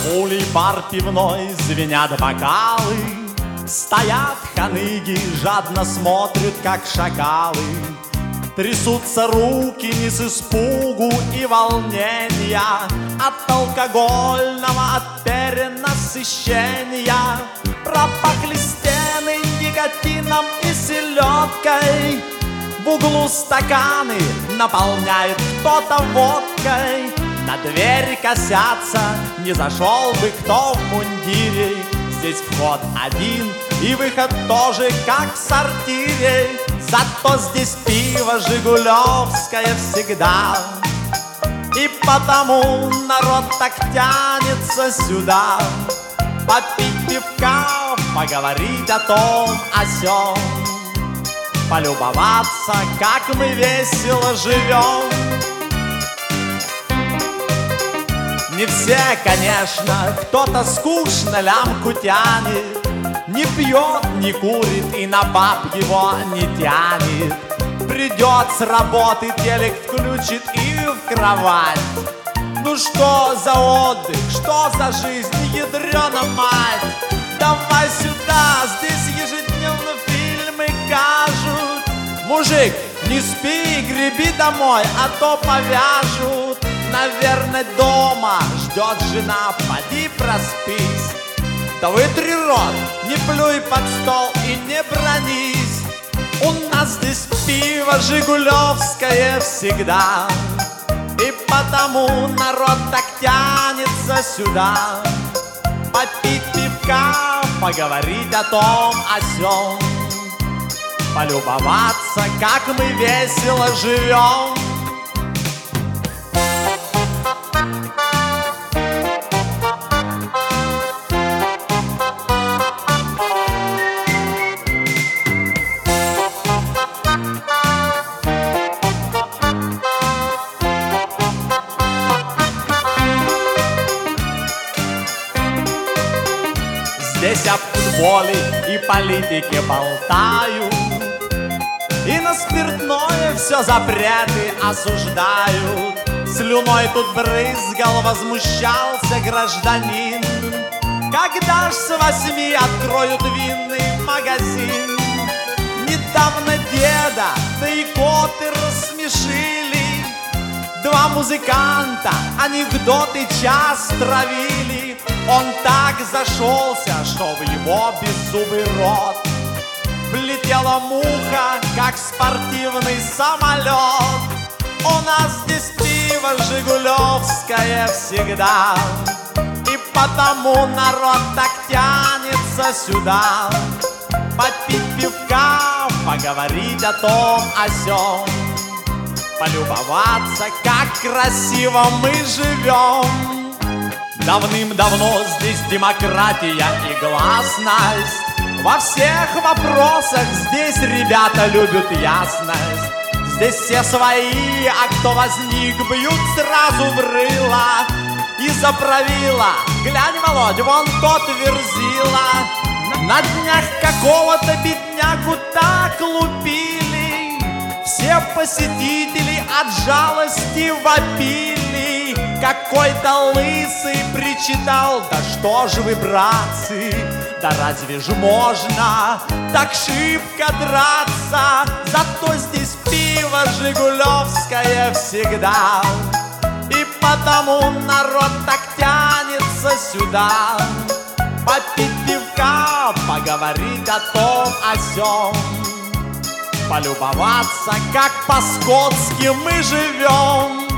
улей бар пивной звенят бокалы, стоят ханыги, жадно смотрят, как шакалы. Трясутся руки не с испугу и волнения от алкогольного, от перенасыщения. Пропахли стены никотином и селедкой, в углу стаканы наполняет кто-то водкой. На дверь косятся, не зашел бы кто в мундире. Здесь вход один и выход тоже, как в сортире. Зато здесь пиво жигулевское всегда, и потому народ так тянется сюда. Попить пивка, поговорить о том, о сём, полюбоваться, как мы весело живем. Не все, конечно, кто-то скучно лямку тянет, не пьет, не курит и на баб его не тянет. Придет с работы, телек включит и в кровать. Ну что за отдых, что за жизнь, ядрёна мать. Давай сюда, здесь ежедневно фильмы кажут. Мужик, не спи, греби домой, а то повяжут. Наверное, дома ждет жена, поди проспись. Да вытри рот, не плюй под стол и не бронись. У нас здесь пиво жигулевское всегда, и потому народ так тянется сюда. Попить пивка, поговорить о том, о сём, полюбоваться, как мы весело живем. Здесь о футболе и политике болтают, и на спиртное все запреты осуждают. Слюной тут брызгал, возмущался гражданин. Когда ж с 8 откроют винный магазин? Недавно деда тайкоты рассмешили. 2 музыканта анекдоты час травили. Он так зашелся, что в его беззубый рот влетела муха, как спортивный самолет. У нас здесь пиво жигулевское всегда, и потому народ так тянется сюда. Попить пивка, поговорить о том, о сём, полюбоваться, как красиво мы живем. Давным-давно здесь демократия и гласность. Во всех вопросах здесь ребята любят ясность. Здесь все свои, а кто возник, бьют сразу в рыло. Из-за правила, глянь, Володь, вон тот верзила. На днях какого-то беднягу так лупили. Все посетители от жалости вопили. Какой-то лысый причитал: да что ж вы, братцы, да разве ж можно так шибко драться? Зато здесь пиво жигулевское всегда, и потому народ так тянется сюда. Попить пивка, поговорить о том, о сём, полюбоваться, как по-скотски мы живем.